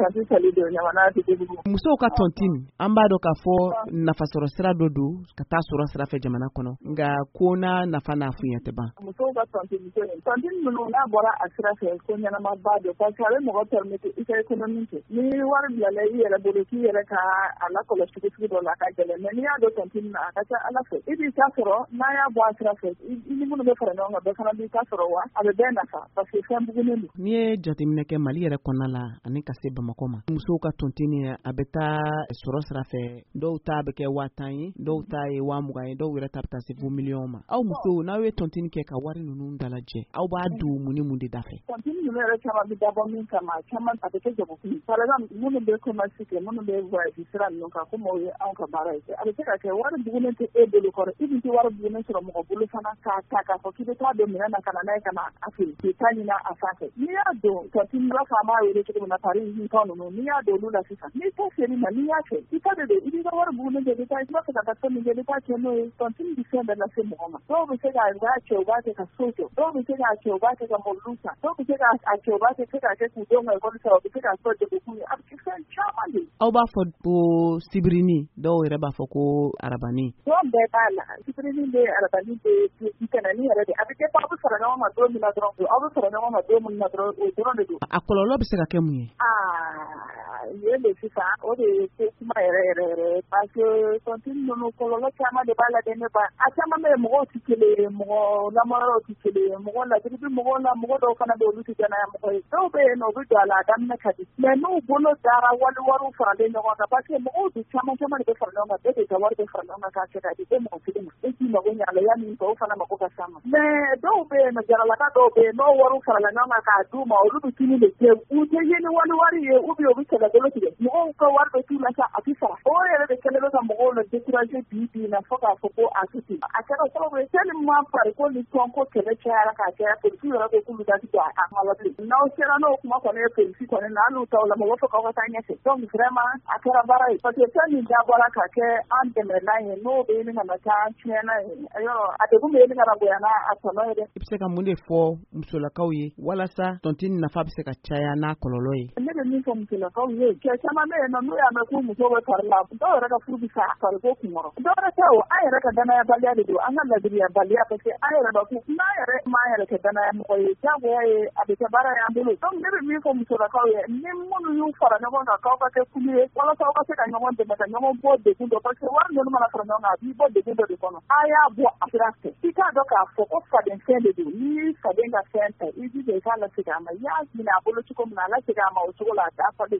Kasi sali don ɲamana de bugu musow ka tontine an b'a dɔn k'a fɔ nafasɔrɔ sira dɔ don ka taa sɔrɔ sira fɛ jamana kɔnɔ nka ko na nafa n'a fuɲɛ tɛ ban musow ka tontine ninnu n'a bɔra a sira fɛ ko ɲanama ba don parce que a bɛ mɔgɔ permettre i ka économie kɛ ni wari bilala i yɛrɛ bolo k'i yɛrɛ ka a lakɔlɔsi sugu dɔ la a ka gɛlɛn mais n'i y'a don tontine na a ka ca ala fɛ i b'i ta sɔrɔ n'a y'a bɔ a sira fɛ i ni minnu bɛ fara ɲɔgɔn kan bɛɛ fana b'i ta sɔrɔ wa a bɛ bɛɛ nafa parce que fɛn bugunen don n'i ye jateminɛ kɛ Mali yɛrɛ kɔnɔna la ani ka se Bamakɔ ma musow ka tontine a bɛ taa sɔrɔ sira fɛ dɔw ta bɛ kɛ 50,000 ye dɔw ta ye 20,000 ye dɔw yɛrɛ ta bɛ taa se fo miliyɔn ma aw musow n'aw ye tontine kɛ ka wari ninnu dalajɛ aw b'a don mun ni mun de da fɛ tontine ninnu yɛrɛ caman bɛ dabɔ min kama caman a bɛ kɛ jagokun par exemple minnu bɛ commerce kɛ minnu bɛ voyage sira ninnu kan komi o ye anw ka baara ye a bɛ se ka kɛ wari bugunen tɛ e bolo kɔrɔ i dun tɛ wari bugunen sɔrɔ mɔgɔ bolo fana k'a ta k'a fɔ k'i bɛ taa don minɛn na ka na n'a ye ka na a feere k'i ta ɲini a sanfɛ n'i y'a don tontine b'a fɔ an b'a wele cogo min na Paris hinkan ninnu n'i y'a don olu la sisan n'i tɛ feere ma n'i y'a kɛ i ta de don i b'i ka wari bugunen kɛ i bɛ taa i b'a fɛ ka taa fɛn min kɛ i bɛ taa kɛ n'o ye tontine bɛ fɛn bɛɛ lase mɔgɔ ma dɔw bɛ se k'a kɛ u b'a kɛ ka so jɔ dɔw bɛ se k'a kɛ u b'a kɛ ka mɔbili san dɔw bɛ se k'a kɛ u b'a kɛ k'a kɛ k'u denw ka école sara u bɛ se k'a sɔrɔ jagokun ye a bɛ kɛ fɛn caman de aw b'a fɔ ko sibirini dɔw yɛrɛ b'a fɔ ko arabani don bɛɛ b'a la sibirini bɛ arabani bɛ tɛnɛni yɛrɛ de a bɛ kɛ aw bɛ fara ɲɔgɔn ma don min na dɔrɔn aw bɛ fara ɲɔgɔn ma don min na dɔrɔn o dɔrɔn de don a kɔlɔlɔ bɛ se ka kɛ mun ye yen de sisan o de ye ko kuma yɛrɛ parce que tontine ninnu kɔlɔlɔ caman de b'a la dɛ ne ba a caman bɛ mɔgɔw tɛ kelen ye mɔgɔ lamɔyɔrɔw tɛ kelen ye mɔgɔ ladiri bɛ mɔgɔw la mɔgɔ dɔw fana bɛ olu tɛ danaya mɔgɔ ye dɔw bɛ yen nɔ u bɛ don a la a daminɛ ka di mais n'u bolo dara wariw faralen ɲɔgɔn kan parce que mɔgɔw de caman de bɛ fara ɲɔgɔn kan bɛɛ de ka wari bɛ fara ɲɔgɔn kan k'a kɛ k'a di e mɔgɔ kelen ma e k'i mago ɲa a la yanni tɔw fana mago ka s'a ma mais dɔw bɛ yen nɔ jaralaka dɔw bɛ yen n'o wariw farala ɲɔgɔn kan k'a d'u ma olu bɛ tunu de kɛ u tɛ ye ni wari ye ou bien u bɛ kɛlɛbolo tigɛ mɔgɔw ka wari bɛ t'u la sa a tɛ sara o yɛrɛ de kɛlen bɛ ka mɔgɔw la décourager bi na fɔ k'a fɔ ko a tɛ ten a kɛra sababu ye tellement fariko ni tɔnko kɛlɛ cayara k'a kɛ polisi yɛrɛ ko k'olu da tɛ don a ma la bilen n'aw sera n'o kuma kɔni ye polisi kɔni na hali n'u t'aw la mɔgɔ fɔ k'aw ka taa ɲɛfɛ donc vraiment a kɛra baara ye parce que fɛn min dabɔra ka kɛ an dɛmɛlan ye n'o bɛ ɲini ka na kɛ an tiɲɛna ye yɔrɔ a degun bɛ ɲini ka na bonya n'a tɔnɔ ye dɛ. I bɛ se ka mun de fɔ musolakaw ye walasa tontine nafa bɛ se ka caya n'a kɔlɔlɔ ye. ne bɛ min fɔ musolakaw ye cɛ caman bɛ yen nɔ n'u y'a mɛn ko muso bɛ fari la dɔw yɛrɛ ka furu bɛ sa fariko kun kɔrɔ dɔw yɛrɛ tɛ o an yɛrɛ ka danayabaliya de don an ka ladiriyabaliya parce que an yɛrɛ b'a fɔ n'an yɛrɛ m'an yɛrɛ kɛ danaya mɔgɔ ye diyagoya ye a bɛ kɛ baara ye an bolo donc ne bɛ min fɔ musolakaw ye ni minnu y'u fara ɲɔgɔn kan k'aw ka kɛ kulu ye walasa aw ka se ka ɲɔgɔn dɛmɛ ka ɲɔgɔn bɔ degun dɔ parce que wari ninnu mana fara ɲɔgɔn kan a b'i bɔ degun dɔ de kɔnɔ a y'a bɔ a sira fɛ i k'a dɔn k'a fɔ ko faden fɛn de don n'i y'i faden ka fɛn ta i jija i k'a lasegin a ma i y'a ɲini a bolo cogo min na a lasegin a ma o cogo la a t'a falen